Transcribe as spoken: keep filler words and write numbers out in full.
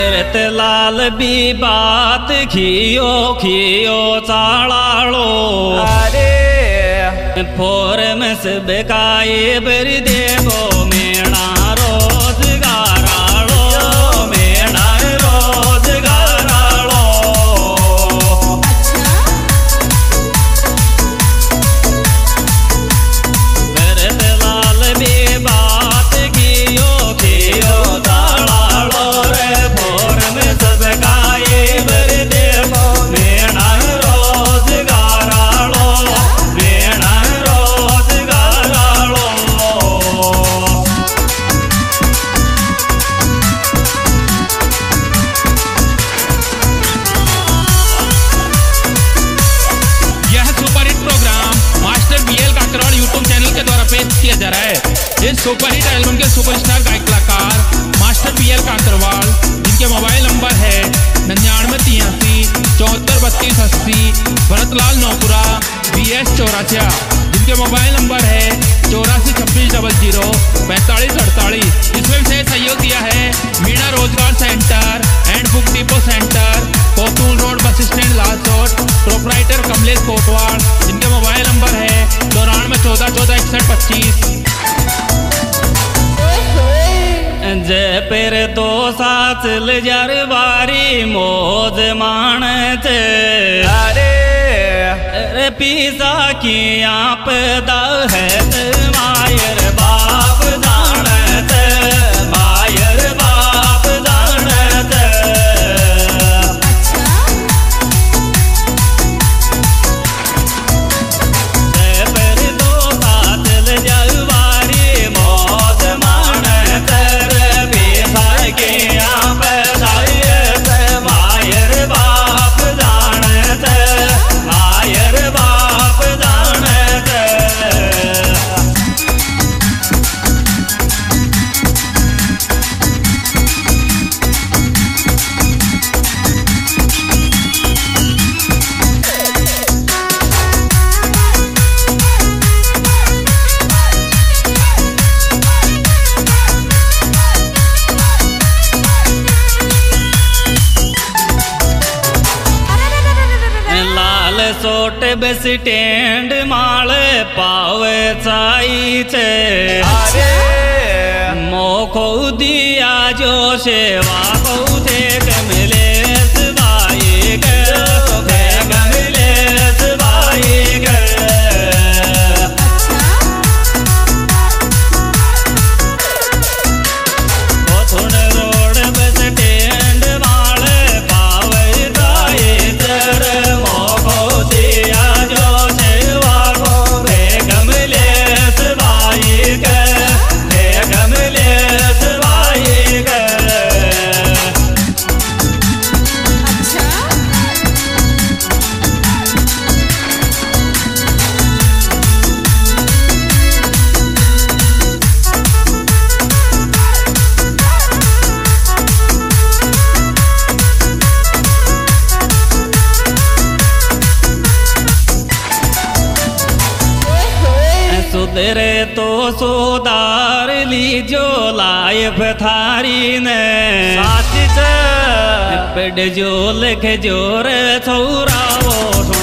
लाल भी बात खियो खियो चालालो अरे फोर में से बेकाए बर देवो मेणा रोजगारालो मेणा रोजगारालो भरत लाल भी बात खियो खियो चालालो रे किया जा रहा है। इस सुपरहिट एल्बम के सुपरस्टार गायक कलाकार मास्टर पी एल काकरवाल, जिनके मोबाइल नंबर है निन्यानवे तिरासी चौहत्तर बत्तीस अस्सी, भरतलाल नौपुरा बी एस चौरासिया, जिनके मोबाइल नंबर है चौरासी छब्बीस डबल जीरो पैंतालीस अड़तालीस। इसमें विशेष सहयोग दिया है मीणा रोजगार centre and book depot centre, Kotul road bus stand Lalsot, proprietor Kamlesh Kotwad, जिनके मोबाइल नंबर है चौरानवे चौदह चौदह इकसठ पच्चीस। जय पेर तो साथ जार बारी मौज मानते अरे पीसा की आप दा है मायर बाप जानते मायर बाप जानते जय पेर तो साथ जार बारी मौज मानते के आप मायर बाप जानते मायर बाप जानते सोट बस स्टैंड माल पावे चाइचे मोको दिया जो सेवा को थे कमलेश भाई के कमलेश भाई के कोथुन रोड बस स्टैंड माल पावे चाइचे मोको दिया जो सेवा को रे कमलेश भाई के रे कमलेश भाई के सुधरे तो सुधार लीजो लाइफ थारी ने साथ पेड़ जो लिख जोर छोरा वो